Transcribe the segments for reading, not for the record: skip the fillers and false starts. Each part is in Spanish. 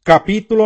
Capítulo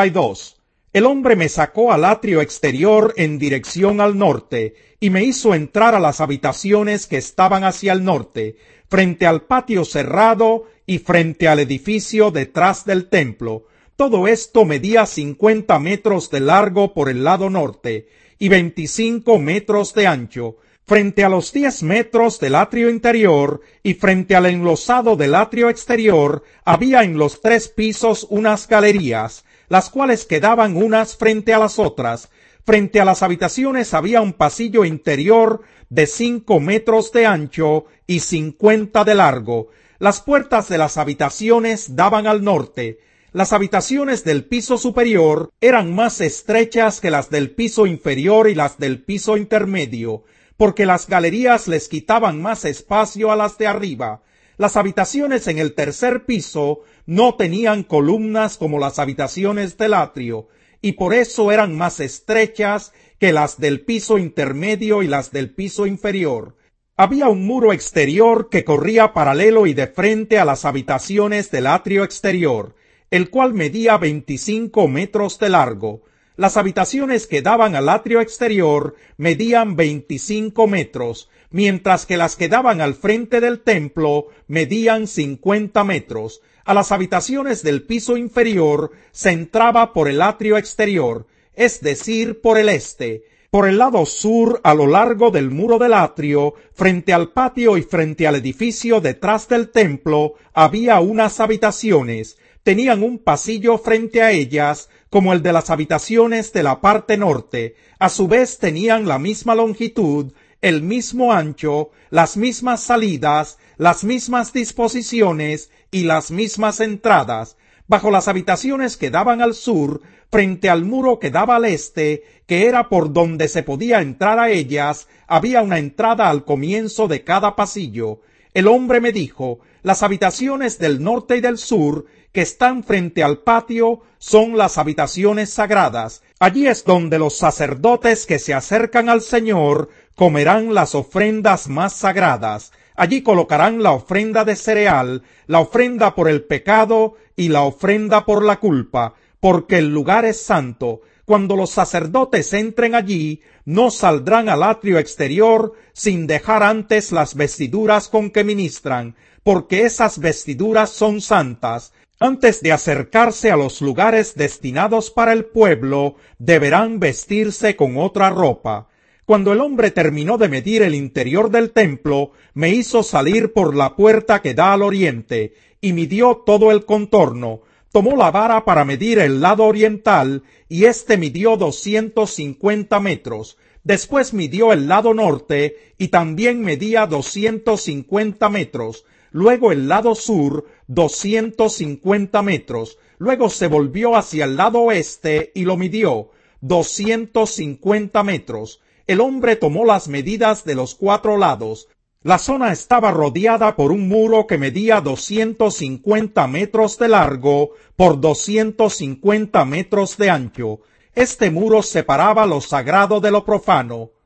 42. El hombre me sacó al atrio exterior en dirección al norte, y me hizo entrar a las habitaciones que estaban hacia el norte, frente al patio cerrado y frente al edificio detrás del templo. Todo esto medía 50 metros de largo por el lado norte, y 25 metros de ancho. Frente a los 10 metros del atrio interior y frente al enlosado del atrio exterior había en los 3 pisos unas galerías, las cuales quedaban unas frente a las otras. Frente a las habitaciones había un pasillo interior de 5 metros de ancho y 50 de largo. Las puertas de las habitaciones daban al norte. Las habitaciones del piso superior eran más estrechas que las del piso inferior y las del piso intermedio, porque las galerías les quitaban más espacio a las de arriba. Las habitaciones en el tercer piso no tenían columnas como las habitaciones del atrio, y por eso eran más estrechas que las del piso intermedio y las del piso inferior. Había un muro exterior que corría paralelo y de frente a las habitaciones del atrio exterior, el cual medía 25 metros de largo. Las habitaciones que daban al atrio exterior medían 25 metros, mientras que las que daban al frente del templo medían 50 metros. A las habitaciones del piso inferior se entraba por el atrio exterior, es decir, por el este. Por el lado sur, a lo largo del muro del atrio, frente al patio y frente al edificio detrás del templo, había unas habitaciones. Tenían un pasillo frente a ellas, como el de las habitaciones de la parte norte. A su vez tenían la misma longitud, el mismo ancho, las mismas salidas, las mismas disposiciones y las mismas entradas. Bajo las habitaciones que daban al sur, frente al muro que daba al este, que era por donde se podía entrar a ellas, había una entrada al comienzo de cada pasillo. El hombre me dijo: las habitaciones del norte y del sur, que están frente al patio, son las habitaciones sagradas. Allí es donde los sacerdotes que se acercan al Señor comerán las ofrendas más sagradas. Allí colocarán la ofrenda de cereal, la ofrenda por el pecado y la ofrenda por la culpa, porque el lugar es santo. Cuando los sacerdotes entren allí, no saldrán al atrio exterior sin dejar antes las vestiduras con que ministran, porque esas vestiduras son santas. Antes de acercarse a los lugares destinados para el pueblo, deberán vestirse con otra ropa. Cuando el hombre terminó de medir el interior del templo, me hizo salir por la puerta que da al oriente, y midió todo el contorno. Tomó la vara para medir el lado oriental, y éste midió 250 metros. Después midió el lado norte, y también medía 250 metros. Luego el lado sur, 250 metros. Luego se volvió hacia el lado oeste y lo midió, 250 metros. El hombre tomó las medidas de los 4 lados. La zona estaba rodeada por un muro que medía 250 metros de largo por 250 metros de ancho. Este muro separaba lo sagrado de lo profano.